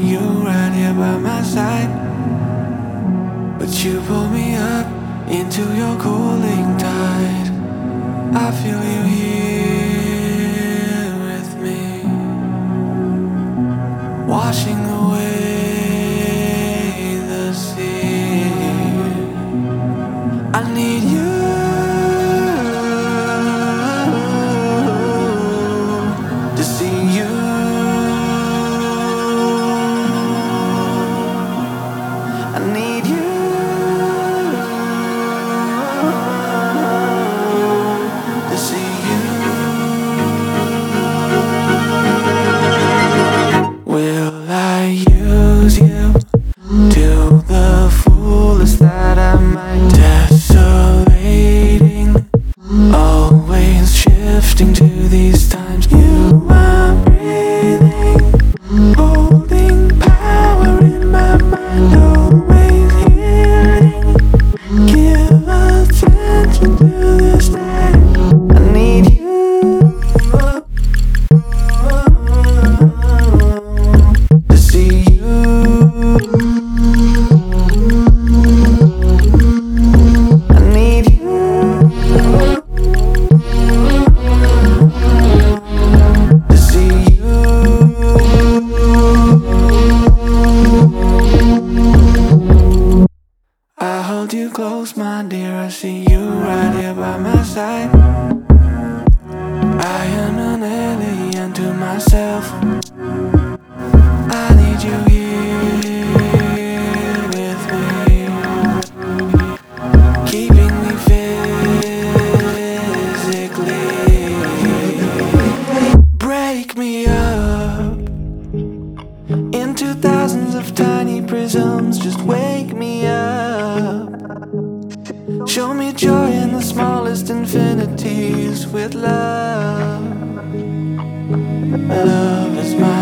you right here by my side, but you pull me up into your cooling tide. I feel you here with me, washing away the sea. I need you to see you. I need you to see you. Will I use you till the fullest that I might? Desolating, always shifting to these times. You are breathing, holding power in my mind, always hearing. Give attention to this day. I need you to see you. I need you to see you. I hold you close, my dear. I see you right here by my side. I am an alien to myself. I need you here with me, keeping me physically. Break me up into thousands of tiny prisms. Just wake me up. Show me joy in the smallest infinities with love. Love is my